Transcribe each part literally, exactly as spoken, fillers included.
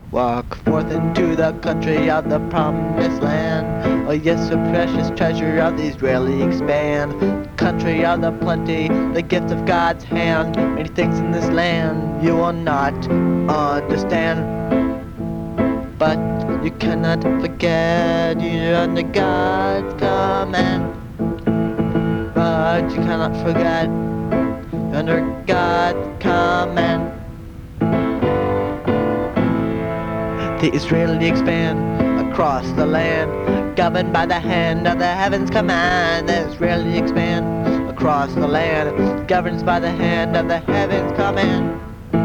Walk forth into the country of the promised land. Oh yes, the precious treasure of the Israeli expand. Country of the plenty, the gift of God's hand. Many things in this land you will not understand. But you cannot forget you're under God's command. But you cannot forget you're under God's command. The Israeli expand across the land, governed by the hand of the heavens command. The Israeli expand across the land, governed by the hand of the heavens command.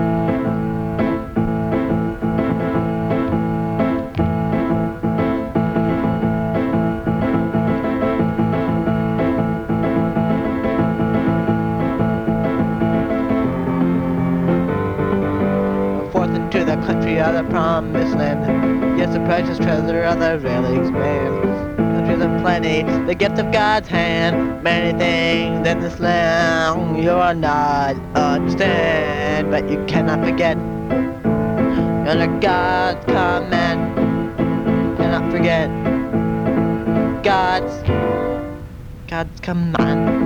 Forth into the country of the promised land. Yes, the precious treasure of the Israeli expand. Country of the plenty, the gift of God's hand. Many things in this land you will not understand, but you cannot forget. Under God's command, cannot forget God's God's command.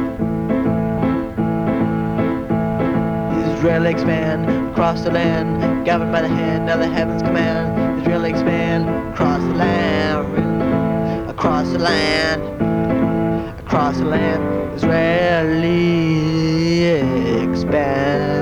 Israeli expand across the land, governed by the hand of the heavens command. Israeli expand across the land, across the land, across the land. Israeli expand.